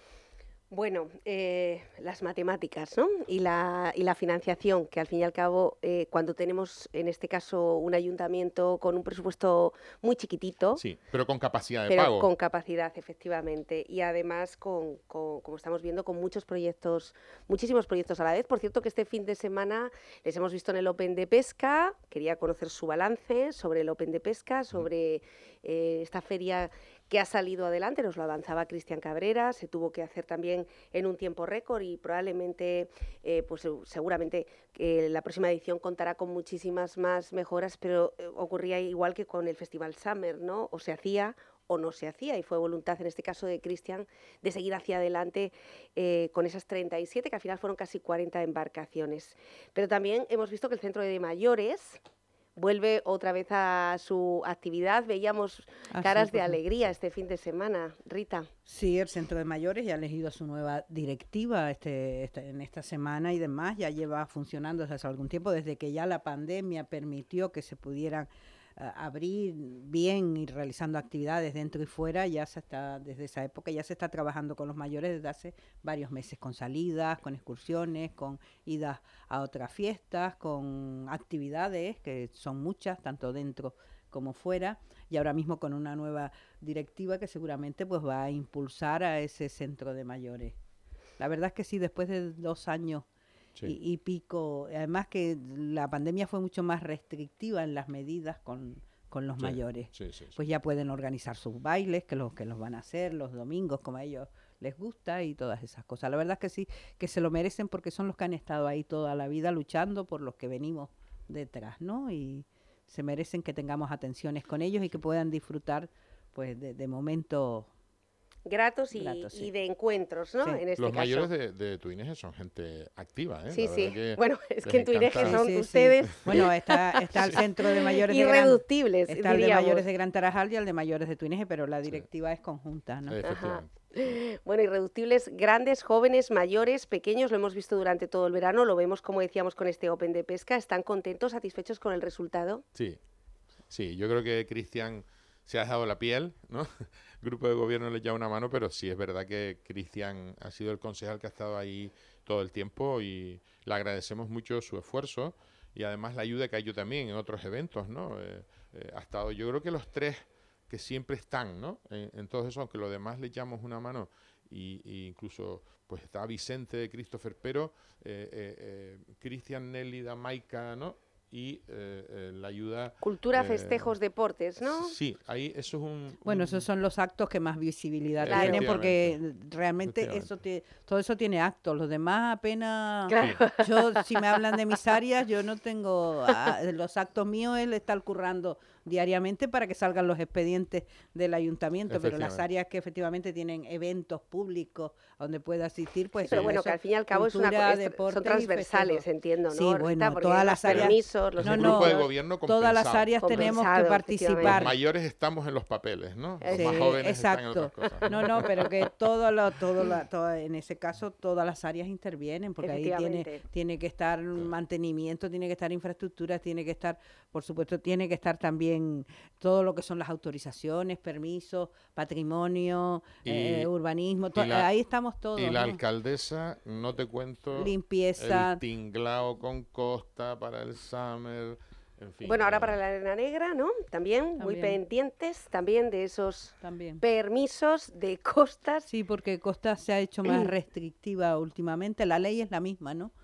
[SPEAKER 1] Bueno, eh, las matemáticas, ¿no? Y la, y la financiación, que al fin y al cabo, eh, cuando tenemos, en este caso, un ayuntamiento con un presupuesto muy chiquitito.
[SPEAKER 2] Sí, pero con capacidad de
[SPEAKER 1] pero
[SPEAKER 2] pago.
[SPEAKER 1] con capacidad, efectivamente. Y además, con, con, como estamos viendo, con muchos proyectos, muchísimos proyectos a la vez. Por cierto, que este fin de semana les hemos visto en el Open de Pesca. Quería conocer su balance sobre el Open de Pesca, sobre eh, esta feria que ha salido adelante, nos lo avanzaba Cristian Cabrera, se tuvo que hacer también en un tiempo récord y probablemente, eh, pues seguramente eh, la próxima edición contará con muchísimas más mejoras, pero eh, ocurría igual que con el Festival Summer, ¿no? O se hacía o no se hacía, y fue voluntad en este caso de Cristian de seguir hacia adelante eh, con esas treinta y siete, que al final fueron casi cuarenta embarcaciones. Pero también hemos visto que el Centro de Mayores vuelve otra vez a su actividad. Veíamos
[SPEAKER 3] ah,
[SPEAKER 1] caras
[SPEAKER 3] sí,
[SPEAKER 1] de
[SPEAKER 3] pues,
[SPEAKER 1] alegría este fin de semana. Rita.
[SPEAKER 3] Sí, el Centro de Mayores ya ha elegido a su nueva directiva este, este, en esta semana y demás. Ya lleva funcionando desde hace algún tiempo, desde que ya la pandemia permitió que se pudieran uh, abrir bien y realizando actividades dentro y fuera. Ya se está, desde esa época ya se está trabajando con los mayores desde hace varios meses, con salidas, con excursiones, con idas a otras fiestas, con actividades que son muchas, tanto dentro como fuera, y ahora mismo con una nueva directiva que seguramente pues va a impulsar a ese centro de mayores. La verdad es que sí, después de dos años sí. y, y pico, además que la pandemia fue mucho más restrictiva en las medidas con, con los sí, mayores,
[SPEAKER 2] sí, sí, sí.
[SPEAKER 3] Pues ya pueden organizar sus bailes, que los que los van a hacer los domingos como a ellos les gusta y todas esas cosas. La verdad es que sí, que se lo merecen porque son los que han estado ahí toda la vida luchando por los que venimos detrás, ¿no? Y se merecen que tengamos atenciones con ellos y que puedan disfrutar pues de, de momentos
[SPEAKER 1] gratos y,
[SPEAKER 3] gratos, sí.
[SPEAKER 1] y de encuentros, ¿no?
[SPEAKER 3] Sí.
[SPEAKER 1] En este
[SPEAKER 2] los
[SPEAKER 1] caso.
[SPEAKER 2] mayores de, de Tuineje son gente activa, ¿eh?
[SPEAKER 1] Sí,
[SPEAKER 2] La
[SPEAKER 1] sí.
[SPEAKER 2] Que
[SPEAKER 1] bueno, es que en Tuineje
[SPEAKER 2] encanta...
[SPEAKER 1] son
[SPEAKER 3] sí, sí,
[SPEAKER 1] ustedes...
[SPEAKER 3] Sí. Bueno, está, está el centro de mayores
[SPEAKER 1] irreductibles,
[SPEAKER 3] de Gran... Está
[SPEAKER 1] diríamos.
[SPEAKER 3] el de mayores de Gran Tarajal y el de mayores de Tuineje, pero la directiva sí. es conjunta, ¿no?
[SPEAKER 2] Efectivamente.
[SPEAKER 1] Ajá. Bueno, irreductibles, grandes, jóvenes, mayores, pequeños, lo hemos visto durante todo el verano, lo vemos, como decíamos, con este Open de Pesca. ¿Están contentos, satisfechos con el resultado?
[SPEAKER 2] Sí, sí, yo creo que Cristian se ha dejado la piel, ¿no? El grupo de gobierno le echa una mano, pero sí es verdad que Cristian ha sido el concejal que ha estado ahí todo el tiempo y le agradecemos mucho su esfuerzo y además la ayuda que ha hecho también en otros eventos, ¿no? Eh, eh, ha estado, yo creo que los tres que siempre están, ¿no? En, en todo eso, aunque los demás le echamos una mano y, y incluso pues está Vicente de Christopher, pero eh, eh, eh, Cristian, Nélida, Maika, ¿no? Y eh, eh, la ayuda...
[SPEAKER 1] Cultura,
[SPEAKER 2] eh,
[SPEAKER 1] festejos, deportes, ¿no?
[SPEAKER 2] Sí, ahí eso es un...
[SPEAKER 3] Bueno,
[SPEAKER 2] un...
[SPEAKER 3] esos son los actos que más visibilidad
[SPEAKER 1] Claro.
[SPEAKER 3] tienen porque realmente eso te, todo eso tiene actos, los demás apenas...
[SPEAKER 1] Claro.
[SPEAKER 3] Yo, si me hablan de mis áreas, yo no tengo... Ah, los actos míos, él está currando diariamente para que salgan los expedientes del ayuntamiento, pero las áreas que efectivamente tienen eventos públicos donde pueda asistir, pues...
[SPEAKER 1] Sí, pero bueno,
[SPEAKER 3] eso,
[SPEAKER 1] que al fin y al cabo es una, es, son transversales, entiendo, ¿no?
[SPEAKER 3] Sí, bueno,
[SPEAKER 1] Rita,
[SPEAKER 3] todas las áreas...
[SPEAKER 1] Permisos, los
[SPEAKER 3] no,
[SPEAKER 2] no, grupo de
[SPEAKER 1] permisos,
[SPEAKER 2] gobierno compensado.
[SPEAKER 3] Todas las áreas tenemos que participar.
[SPEAKER 2] Los mayores estamos en los papeles, ¿no? Los
[SPEAKER 3] Sí,
[SPEAKER 2] más jóvenes
[SPEAKER 3] exacto.
[SPEAKER 2] están en otras cosas.
[SPEAKER 3] No, no, pero que todo lo, todo la, todo, en ese caso todas las áreas intervienen, porque ahí tiene, tiene que estar sí. mantenimiento, tiene que estar infraestructura, tiene que estar, por supuesto, tiene que estar también todo lo que son las autorizaciones, permisos, patrimonio, y, eh, urbanismo, to, la, ahí estamos todos.
[SPEAKER 2] Y la
[SPEAKER 3] ¿no?
[SPEAKER 2] alcaldesa, no te cuento,
[SPEAKER 3] limpieza,
[SPEAKER 2] el tinglao con costa para el summer. En fin,
[SPEAKER 1] bueno, ahora para la Arena Negra, ¿no? También, también. muy pendientes también de esos también. permisos de costas.
[SPEAKER 3] Sí, porque Costa se ha hecho más restrictiva últimamente. La ley es la misma, ¿no?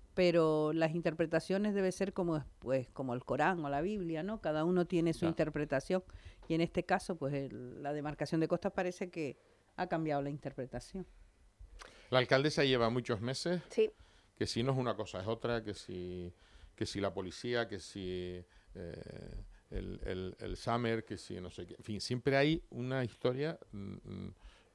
[SPEAKER 3] Pero las interpretaciones debe ser como pues como el Corán o la Biblia, ¿no? Cada uno tiene su ah. interpretación y en este caso, pues el, la demarcación de costas parece que ha cambiado la interpretación.
[SPEAKER 2] La alcaldesa lleva muchos meses.
[SPEAKER 1] Sí.
[SPEAKER 2] Que si no es una cosa es otra, que si que si la policía, que si eh, el, el, el Summer, que si no sé qué. En fin, siempre hay una historia mm,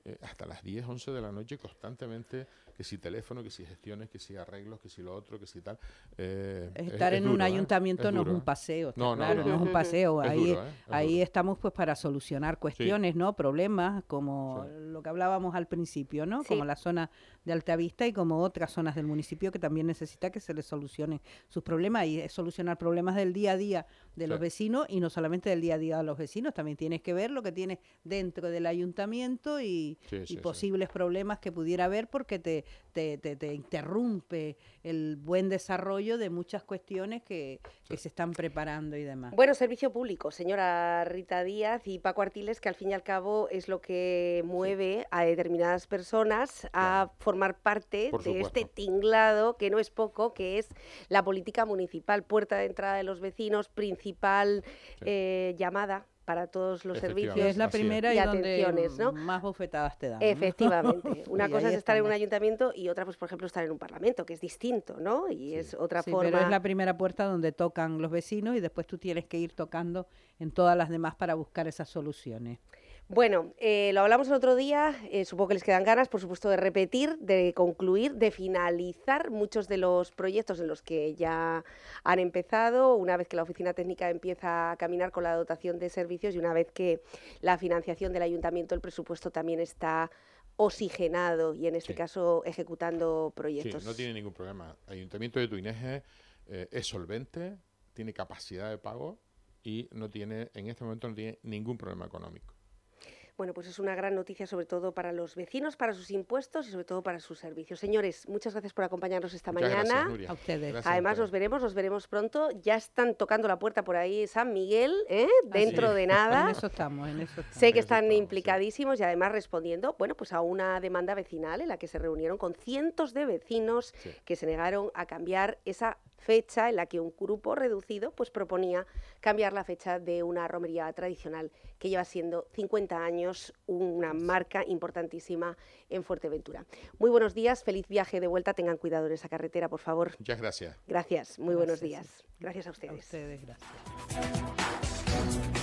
[SPEAKER 2] eh, hasta las diez, once de la noche constantemente, que si teléfono, que si gestiones, que si arreglos, que si lo otro, que si tal. Eh,
[SPEAKER 3] Estar
[SPEAKER 2] es,
[SPEAKER 3] en
[SPEAKER 2] es
[SPEAKER 3] un
[SPEAKER 2] duro,
[SPEAKER 3] ayuntamiento
[SPEAKER 2] ¿eh?
[SPEAKER 3] no
[SPEAKER 2] duro,
[SPEAKER 3] es un
[SPEAKER 2] ¿eh?
[SPEAKER 3] paseo, está
[SPEAKER 2] No, no,
[SPEAKER 3] claro,
[SPEAKER 2] no,
[SPEAKER 3] no es un paseo.
[SPEAKER 2] Es
[SPEAKER 3] ahí
[SPEAKER 2] duro, ¿eh? Es
[SPEAKER 3] ahí
[SPEAKER 2] duro.
[SPEAKER 3] estamos pues para solucionar cuestiones,
[SPEAKER 2] Sí.
[SPEAKER 3] ¿no? Problemas como
[SPEAKER 2] Sí.
[SPEAKER 3] lo que hablábamos al principio, ¿no?
[SPEAKER 1] Sí.
[SPEAKER 3] Como la zona de Altavista y como otras zonas del municipio que también necesita que se les solucionen sus problemas, y es solucionar problemas del día a día de
[SPEAKER 2] Sí.
[SPEAKER 3] los vecinos, y no solamente del día a día de los vecinos, también tienes que ver lo que tienes dentro del ayuntamiento y,
[SPEAKER 2] Sí,
[SPEAKER 3] y
[SPEAKER 2] sí, sí.
[SPEAKER 3] posibles problemas que pudiera haber, porque te, te, te, te interrumpe el buen desarrollo de muchas cuestiones que, que
[SPEAKER 2] Sí.
[SPEAKER 3] se están preparando y demás.
[SPEAKER 1] Bueno, servicio público, señora Rita Díaz y Paco Artiles, que al fin y al cabo es lo que mueve a determinadas personas a
[SPEAKER 2] Claro.
[SPEAKER 1] formar parte
[SPEAKER 2] Por
[SPEAKER 1] de
[SPEAKER 2] supuesto.
[SPEAKER 1] este tinglado, que no es poco, que es la política municipal, puerta de entrada de los vecinos, principal
[SPEAKER 2] Sí.
[SPEAKER 1] eh, llamada para todos los
[SPEAKER 2] Efectivamente.
[SPEAKER 3] Que
[SPEAKER 1] servicios.
[SPEAKER 3] es la
[SPEAKER 2] Así es.
[SPEAKER 3] primera
[SPEAKER 1] Y
[SPEAKER 3] y, donde
[SPEAKER 1] atenciones, ¿no?
[SPEAKER 3] más bofetadas te dan, ¿no?
[SPEAKER 1] Efectivamente. Una
[SPEAKER 3] Y
[SPEAKER 1] cosa
[SPEAKER 3] ahí
[SPEAKER 1] es estar en un
[SPEAKER 3] estamos.
[SPEAKER 1] ayuntamiento y otra, pues por ejemplo, estar en un parlamento, que es distinto, ¿no? Y
[SPEAKER 2] Sí.
[SPEAKER 1] es otra
[SPEAKER 3] Sí,
[SPEAKER 1] forma.
[SPEAKER 3] pero es la primera puerta donde tocan los vecinos y después tú tienes que ir tocando en todas las demás para buscar esas soluciones.
[SPEAKER 1] Bueno, eh, lo hablamos el otro día, eh, supongo que les quedan ganas, por supuesto, de repetir, de concluir, de finalizar muchos de los proyectos en los que ya han empezado, una vez que la oficina técnica empieza a caminar con la dotación de servicios y una vez que la financiación del ayuntamiento, el presupuesto también está oxigenado y en este
[SPEAKER 2] Sí.
[SPEAKER 1] caso ejecutando
[SPEAKER 2] Sí,
[SPEAKER 1] proyectos.
[SPEAKER 2] no tiene ningún problema. El Ayuntamiento de Tuineje eh, es solvente, tiene capacidad de pago y no tiene, en este momento no tiene ningún problema económico.
[SPEAKER 1] Bueno, pues es una gran noticia, sobre todo para los vecinos, para sus impuestos y sobre todo para sus servicios. Señores, muchas gracias por acompañarnos esta
[SPEAKER 2] Muchas
[SPEAKER 1] mañana.
[SPEAKER 2] gracias, Nuria.
[SPEAKER 3] A ustedes.
[SPEAKER 2] Gracias a
[SPEAKER 1] Además,
[SPEAKER 2] ustedes.
[SPEAKER 1] nos veremos, nos veremos pronto. Ya están tocando la puerta por ahí San Miguel, ¿eh? Dentro
[SPEAKER 2] sí.
[SPEAKER 1] de
[SPEAKER 3] En
[SPEAKER 1] nada.
[SPEAKER 3] eso estamos, en eso estamos.
[SPEAKER 1] Sé que
[SPEAKER 2] Eso
[SPEAKER 1] están
[SPEAKER 2] estamos, sí.
[SPEAKER 1] implicadísimos y además respondiendo, bueno, pues a una demanda vecinal en la que se reunieron con cientos de vecinos
[SPEAKER 2] Sí.
[SPEAKER 1] que se negaron a cambiar esa fecha en la que un grupo reducido pues proponía cambiar la fecha de una romería tradicional que lleva siendo cincuenta años una marca importantísima en Fuerteventura. Muy buenos días, feliz viaje de vuelta, tengan cuidado en esa carretera, por favor.
[SPEAKER 2] Muchas gracias.
[SPEAKER 1] Gracias, muy buenos
[SPEAKER 3] Gracias,
[SPEAKER 1] días. Gracias a
[SPEAKER 3] A
[SPEAKER 1] ustedes.
[SPEAKER 3] ustedes, gracias.